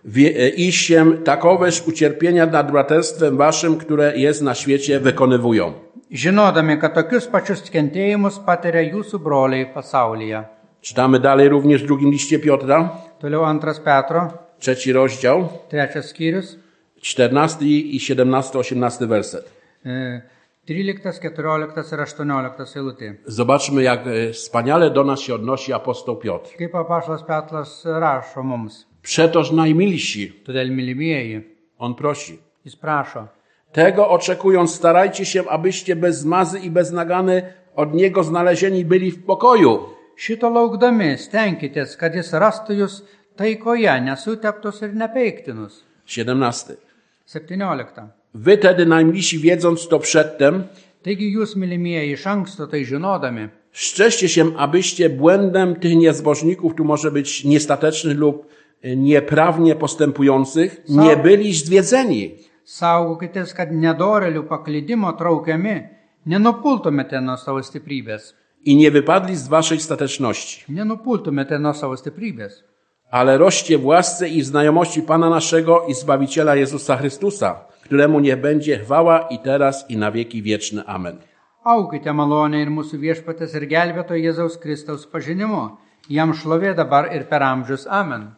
Wie, iść się takoweż ucierpienia nad braterstwem waszym, które jest na świecie, wykonywują. Žinodami, kad tokius pačius kentėjimus patiria jūsų broliai pasaulyje. Czytamy dalej również w drugim liście Piotra, Toliau antras Petro, trzeci rozdział, trečias skyrius, czternasty i siedemnasty, osiemnasty werset. e, tryliktas, keturioliktas ir aštuonioliktas eilutė. Zobaczmy, jak e, wspaniale do nas się odnosi apostoł Piotr. Kaip apaštalas Petras rašo mums. Przetoż najmilsi, Todėl, mylimieji, on prosi. jis prašo. Tego oczekując, starajcie się, abyście bez zmazy i bez nagany od Niego znalezieni byli w pokoju. Šito laukdami stenkitės, kad jis rastų jūs taikoje, nesuteptus ir nepeiktinus. siedemnasty. septyniolikta. Wy tedy najmilsi, wiedząc to przedtem, Taigi jūs, mylimieji, iš anksto tai žinodami, strzeżcie się, abyście błędem tych niezbożników, tu może być niestatecznych lub nieprawnie postępujących, nie byli zwiedzeni. saugokitės, kad nedorelių paklydimo traukiami, nenupultumėte nuo savo stiprybės. I nie wypadli z waszej stateczności. Nenupultumėte nuo savo stiprybės. Ale roście w łasce i w znajomości Pana naszego i Zbawiciela Jezusa Chrystusa, któremu niech będzie chwała i teraz, i na wieki wieczne. Amen. Aukite malonę ir mūsų viešpatės ir gelbėtojo Jėzaus Kristaus pažinimu. Jam šlovė dabar ir per amžius. Amen.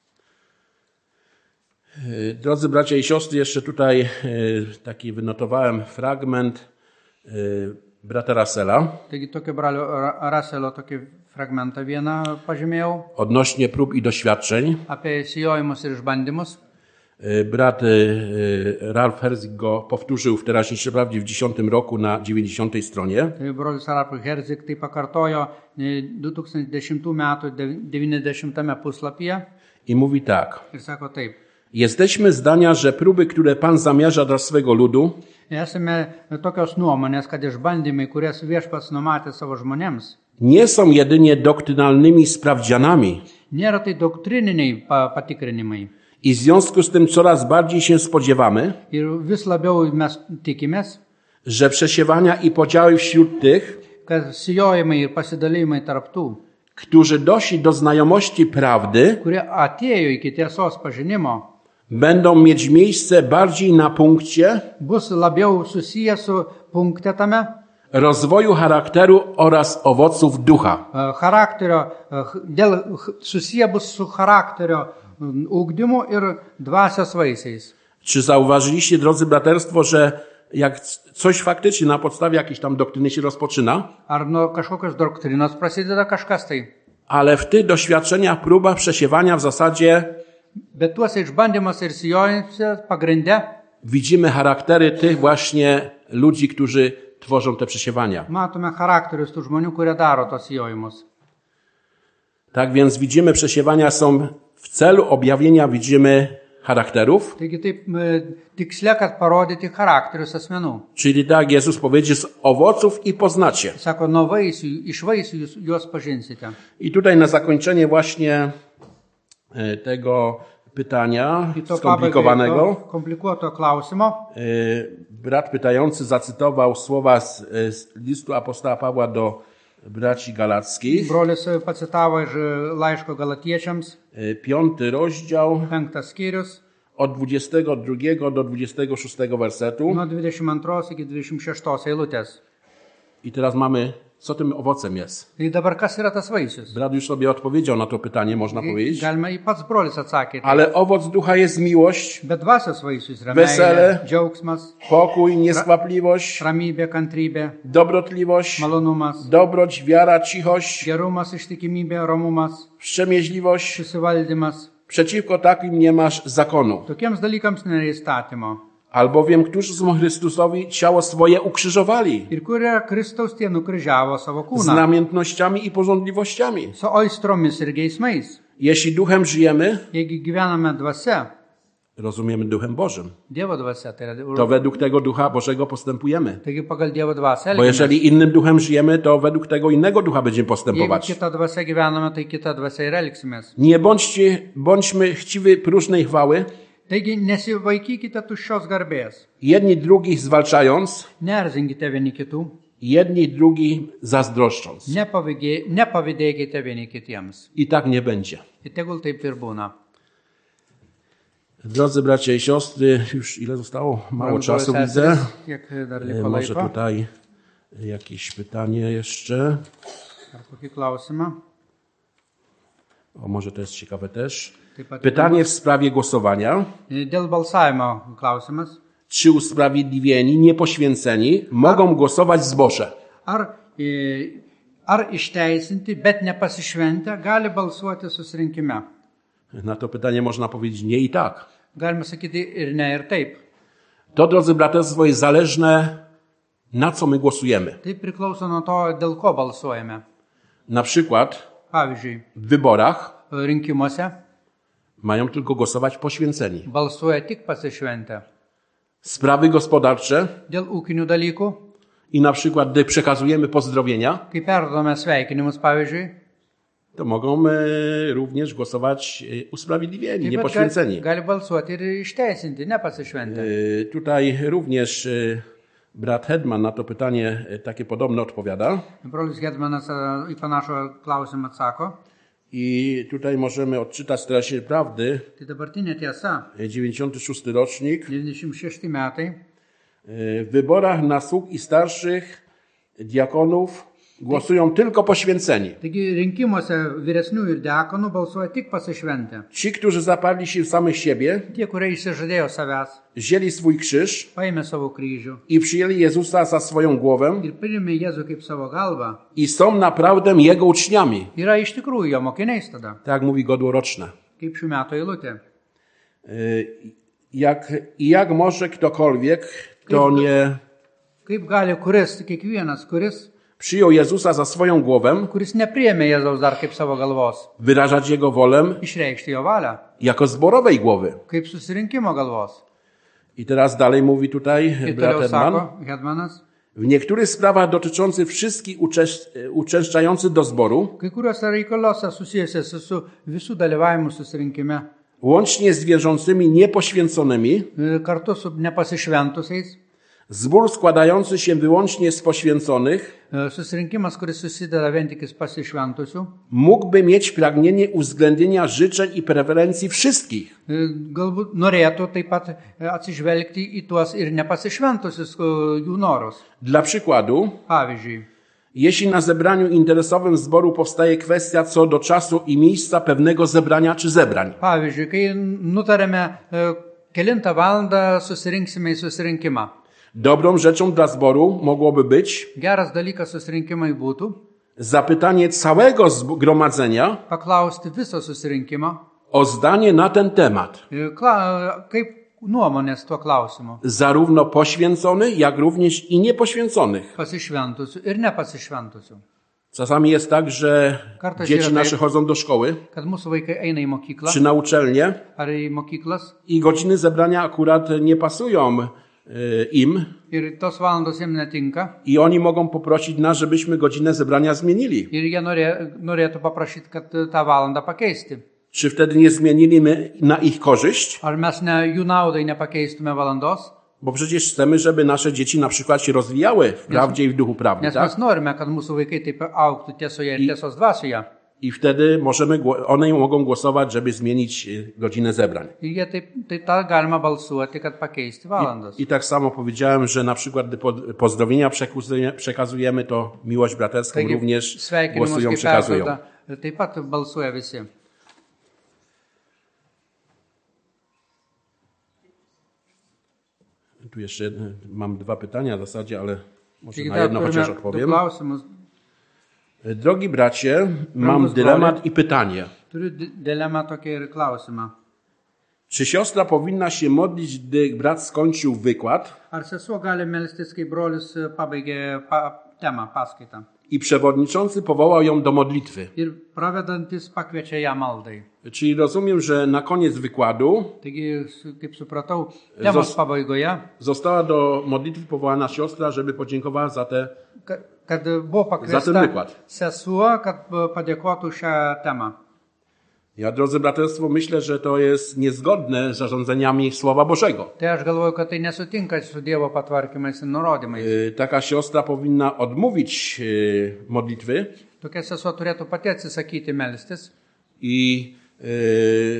Drodzy bracia i siostry, jeszcze tutaj e, taki wynotowałem fragment e, brata Russella Taigi tokio bralio Raselio tokį fragmentą vieną pažymėjau odnośnie prób i doświadczeń. apie sijojimus ir išbandymus. E, Brat e, Ralf Herzig go powtórzył w teraźniejszej prawdzie w dziesiątym roku na dziewięćdziesiątej stronie. Tai brolis Ralf Herzig tai pakartojo du tūkstančiai dešimtų metų devyniasdešimtame puslapyje I mówi tak. ir sako taip. Jesteśmy zdania, że próby, które Pan zamierza dla swego ludu, Esame tokios nuomonės, kad išbandymai, kurias viešpats numatė savo žmonėms, nie są jedynie doktrynalnymi sprawdzianami nėra tai doktrininiai pa- patikrinimai. i w związku z tym coraz bardziej się spodziewamy, Ir vis labiau mes tikimės, że przesiewania i podziały wśród tych, kad sijojimai ir pasidalymai tarptų, którzy doszli do znajomości prawdy, kurie atėjo iki tiesos pažinimo, będą mieć miejsce bardziej na punkcie bus labiau susiję su punkte tame rozwoju charakteru oraz owoców ducha. e, charakterio, e, ch- dėl ch- susiję bus su charakterio mm, ugdymu ir dvasios vaisiais. Czy zauważyliście, drodzy braterstwo, że jak coś faktycznie na podstawie jakiejś tam doktryny się rozpoczyna, Ar nuo kažkokios doktrinos prasideda kažkas tai. ale w tych doświadczeniach, próbach przesiewania w zasadzie Bet tuose išbandymuose ir sijojimuose pagrinde widzimy charaktery tych właśnie ludzi, którzy tworzą te przesiewania. matome charakterius tų žmonių, kurie daro tos sijojimus. Tak więc widzimy, przesiewania są w celu objawienia, widzimy charakterów. Taigi taip e, tiksle, kad parodyti charakterius asmenų. Czyli tak Jezus powiedział, z owoców i poznacie. Sako, nuo vaisių, iš vaisių jūs juos pažinsite. I tutaj na zakończenie właśnie e, tego pytania I to skomplikowanego, pabaigai to komplikuoto klausimo. e, brat pytający zacytował słowa z, e, z listu apostoła Pawła do braci galackich, Brolis pacitavo iš laiško galatiečiams, e, piąty rozdział penktas skyrius, od dwudziestego drugiego do dwudziestego szóstego wersetu. nuo dvidešimt antros iki dvidešimt šeštos eilutės. I teraz mamy, co tym owocem jest. Tai dabar kas yra tas vaisius? Brat już sobie odpowiedział na to pytanie, można powiedzieć. Galima į pats brolis atsakė. Ale owoc ducha jest miłość, Bet dvasios vaisius yra Veselė. meilė, džiaugsmas, pokój, nieskłapliwość, ramybė, kantrybė, dobrotliwość, malonumas, dobroć, wiara, cichość, gerumas, ištikimybė, romumas, wstrzemięźliwość. susivaldymas. Przeciwko takim nie masz zakonu. Tokiems dalykams nėra įstatymo. Albowiem, którzy są Chrystusowi, ciało swoje ukrzyżowali Ir kurie Kristaus tie nukryžiavo savo z kūną namiętnościami i porządliwościami. su oistromis ir geismais. Jeśli duchem żyjemy, Jeigu gyvename dvasia, rozumiemy duchem Bożym. Dievo dvasia, tai yra. To według tego ducha Bożego postępujemy. Taigi pagal Dievo dvasią Bo elgiamės. jeżeli innym duchem żyjemy, to według tego innego ducha będziemy Jeigu postępować. kitą dvasią gyvename, tai kitą dvasią ir elgsimės. Nie bądźcie, bądźmy chciwi próżnej chwały, Taigi nesivaikykite tuščios garbės. jedni drugich zwalczając, Nerzinkite vieni kitų. jedni drugich zazdroszcząc. Nepavydė- Nepavydėkite vieni kitiems. I tak nie będzie. Ir tegul taip ir būna. Drodzy bracia i siostry, już ile zostało? Mało Brangos czasu seserys, widzę. kiek dar E, liko Może laiko? tutaj jakieś pytanie jeszcze. Ar kokį klausimą? O, może to jest ciekawe też. Taip pat Pytanie w sprawie głosowania. įdomus. Dėl balsavimo klausimas. Czy usprawiedliwieni, niepoświęceni mogą głosować w zborze? Ar, e, ar išteisinti, bet nepasišventę gali balsuoti susirinkime? Na to pytanie można powiedzieć nie i tak. Galima sakyti ir ne, ir taip. To, drodzy braterstwo, jest zależne, na co my głosujemy. Tai priklauso nuo to, dėl ko balsuojame. Na przykład Pavyzdžiui, w wyborach rinkimuose mają tylko głosować poświęceni. balsuoja tik pasišventę. Sprawy gospodarcze Dėl ūkinių dalykų, i na przykład, gdy przekazujemy pozdrowienia, kai perdodame sveikinimus, pavyzdžiui, to mogą e, również głosować e, usprawiedliwieni, taip pat niepoświęceni. gali, gali balsuoti ir išteisinti, nepasišventę. E, Tutaj również e, brat Hedman na to pytanie e, takie podobne odpowiada. Brolis Gedmanas e, į panašų klausimą atsako. I tutaj możemy odczytać z Trasie Prawdy, Tai dabartinė tiesa, e, dziewięćdziesiąty szósty rocznik. devyniasdešimt šešti metai, E, W wyborach na sług i starszych diakonów głosują tylko poświęceni. taigi rinkimuose vyresnių ir diakonų balsuoja tik pasišventę. Ci, którzy zaparli się w samych siebie, Tie, kurie išsižadėjo savęs, wzięli swój krzyż paėmė savo kryžių i przyjęli Jezusa za swoją głowę ir priėmė Jėzų kaip savo galvą, i są naprawdę Jego uczniami. yra iš tikrųjų jo mokiniais tada, Tak mówi godłoroczne. kaip šių metų eilutė. Jak, I jak może ktokolwiek, kto nie Kaip gali kuris, kiekvienas, kuris, przyjął Jezusa za swoją głowę, kuris nepriėmė Jėzaus dar kaip savo galvos, wyrażać Jego wolę išreikšti jo valią, jako zborowej głowy. kaip susirinkimo galvos. I teraz dalej mówi tutaj Ir brat toliau Hedman. sako Hedmanas, W niektórych sprawach dotyczących wszystkich uczes- uczęszczających do zboru, kai kuriuose reikaluose susijusiuose su visų dalyvavimu susirinkime, łącznie z wierzącymi niepoświęconymi, e, kartu su nepasišventusiais, zbór składający się wyłącznie z poświęconych e, susirinkimas, kuris susideda vien tik iš pasišventusių, mógłby mieć pragnienie uwzględnienia życzeń i preferencji wszystkich. e, galbūt norėtų taip pat e, atsižvelgti į tuos ir nepasišventusius e, jų norus. Dla przykładu, Pavyzdžiui, jeśli na zebraniu interesowym zboru powstaje kwestia co do czasu i miejsca pewnego zebrania czy zebrań, pavyzdžiui, kai nutarėme, e, kelintą valandą susirinksime į susirinkimą. dobrą rzeczą dla zboru mogłoby być Geras dalykas susirinkimai būtų zapytanie całego zgromadzenia paklausti viso susirinkimo, o zdanie na ten temat, e, kla, kaip nuomonės tuo klausimu. zarówno poświęconych, jak również i niepoświęconych. Pasišventusių ir nepasišventusių. Czasami jest tak, że Kartais dzieci yra nasze taip, chodzą do szkoły kad mūsų vaikai eina į mokyklą czy na uczelnię ar į mokyklas i godziny zebrania akurat nie pasują y, im ir tos valandos jiems netinka i oni mogą poprosić nas, żebyśmy godzinę zebrania zmienili. ir jie norė, norėtų paprašyti, kad tą valandą pakeisti. Czy wtedy nie zmieniliśmy na ich korzyść? Ar mes ne, jų naudai nepakeistume valandos? Bo przecież chcemy, żeby nasze dzieci na przykład się rozwijały w prawdzie i w duchu prawdy, Nes tak? mes norime, kad mūsų vaikai taip augtų tiesoje ir tiesos dvasioje. I wtedy możemy, gło- one mogą głosować, żeby zmienić y, godzinę zebrań. Ir jie taip, tai tą galima balsuoti, kad pakeisti valandas. I tak samo powiedziałem, że na przykład gdy pod- pozdrowienia przekazujemy, przekazujemy, to miłość braterską Taigi, również sveikinimus, głosują, kai przekazują. perduoda, taip pat balsuoja visi. Tu jeszcze jedno- mam dwa pytania w zasadzie, ale może Taigi na dar jedno chociaż turime du odpowiem. klausimus. Drogi bracie, mam Brangus dylemat broli. i pytanie. Turiu di- dilemą tokią ir klausimą. Czy siostra powinna się modlić, gdy brat skończył wykład Ar sesuo gali melstis, kai brolis pabaigė pa, temą, paskaitą? i przewodniczący powołał ją do modlitwy? Ir pravedantis pakviečia ją maldai. Czyli rozumiem, że na koniec wykładu Taigi, su- kaip supratau, temos Zos- pabaigoje, została do modlitwy powołana siostra, żeby podziękowała za te. ka- kad buvo Za ten pakviesta wykład. sesuo, kad padėkotų šią temą. Ja, drodzy braterstwo, myślę, że to jest niezgodne z zarządzeniami Słowa Bożego. Tai aš galvoju, kad tai nesutinka su Dievo patvarkymais ir nurodymais. Y, Taka siostra powinna odmówić y, modlitwy Tokia sesuo turėtų pati atsisakyti melstis i y,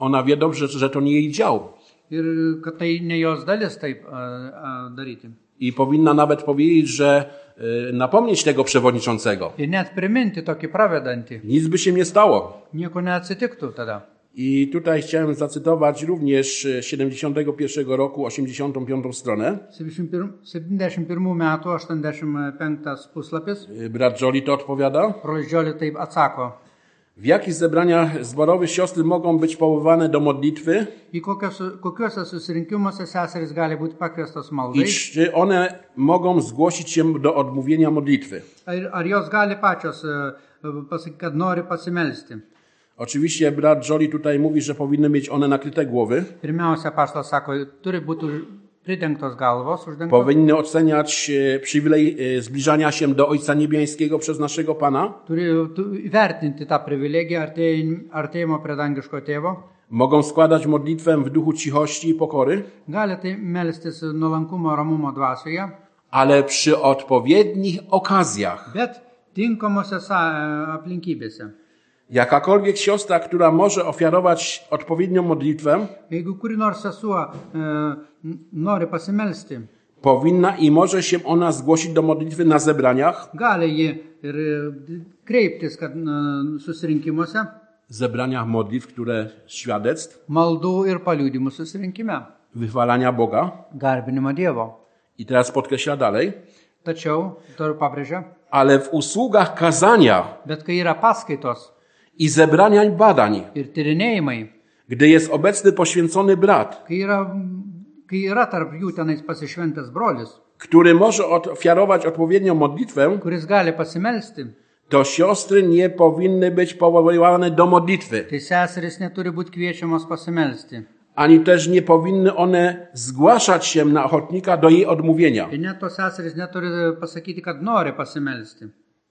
Ona wie dobrze, że to nie jej dział. Ir kad tai ne jos dalis taip a, a, daryti. I powinna nawet powiedzieć, że y, napomnieć tego przewodniczącego. Ir net priminti tokį pravedantį. Nic by się nie stało. Nieko neatsitiktų tada. I tutaj chciałem zacytować również siedemdziesiątego pierwszego roku, osiemdziesiątą piątą stronę. septyniasdešimt pirmų metų aštuoniasdešimt penktas puslapis. Y, Brat Jolie to odpowiada. Brolis Džioli taip atsako. W jakich zebraniach zborowych siostry mogą być powoływane do modlitwy? Į kokios, kokiuose susirinkimuose seserys gali būti pakviestos I maldai. czy one mogą zgłosić się do odmówienia modlitwy? Ar, ar jos gali pačios e, pasakyti, kad nori pasimelsti. Oczywiście brat Jolie tutaj mówi, że powinny mieć one nakryte głowy. Pirmiausia, paštas sako, turi būti už- pridengtos galvos, uždengtos. Powinny oceniać e, przywilej e, zbliżania się do Ojca Niebiańskiego przez naszego Pana. Turi tu, įvertinti tą privilegiją artėjim- artėjimo prie dangiško tėvo. Mogą składać modlitwę w duchu cichości i pokory, Gali tai melstis nuolankumo ramumo dvasioje, ale przy odpowiednich okazjach. bet tinkamose sa- aplinkybėse. Jakakolwiek siostra, która może ofiarować odpowiednią modlitwę, Jeigu kuri nors sesuo e, n- nori pasimelsti, powinna i może się ona zgłosić do modlitwy na zebraniach, gali ji ir e, kreiptis, kad e, susirinkimuose, zebraniach modlitw, które świadectw, maldų ir paliūdimų susirinkime, wychwalania Boga. garbinimo Dievo. I teraz podkreśla dalej, Tačiau, to ir pabrėžia, ale w usługach kazania bet kai yra paskaitos i zebrania i badań, ir tyrinėjimai, gdy jest obecny poświęcony brat, kai yra, kai yra tarp jų tenais pasišventęs brolis, który może ofiarować odpowiednią modlitwę, kuris gali pasimelsti, to siostry nie powinny być powoływane do modlitwy, tai seserys neturi būti kviečiamos pasimelsti. ani też nie powinny one zgłaszać się na ochotnika do jej odmówienia. Ir net tos seserys neturi pasakyti, kad nori pasimelsti.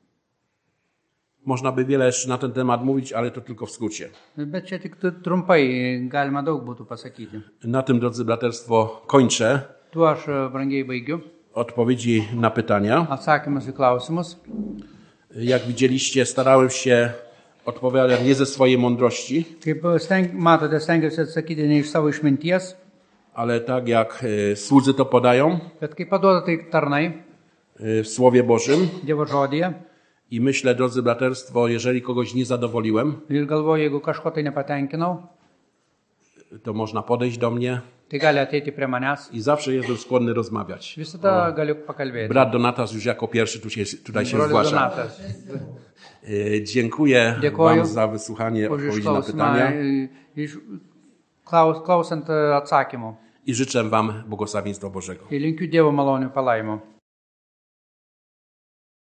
Można by wiele jeszcze na ten temat mówić, ale to tylko w skrócie. Bet čia tik tu- trumpai galima daug būtų pasakyti. Na tym, drodzy braterstwo, kończę Tuo aš e, brangiai baigiu. odpowiedzi na pytania. Atsakymus į klausimus. Jak widzieliście, starałem się odpowiadać nie ze swojej mądrości, Kaip steng, matote, stengiuosi atsakyti ne iš savo išminties, ale tak jak e, słudzy to podają bet kaip paduoda tai tarnai e, w Słowie Bożym. Dievo žodyje. I myślę, drodzy braterstwo, jeżeli kogoś nie zadowoliłem, Ir galvoju, jeigu kažko tai nepatenkinau, to można podejść do mnie tai gali ateiti prie manęs. i zawsze jestem skłonny rozmawiać. Visada galiu pakalbėti. Brat Donatas już jako pierwszy tu się, tutaj się Brolis zgłasza. Donatas. E, Dziękuję Dėkoju Wam za wysłuchanie už odpowiedzi na išklausimą, pytania e, iš, klaus, klausant e, atsakymų. i życzę Wam błogosławieństwa Bożego. Ir linkiu Dievo malonių palaimų.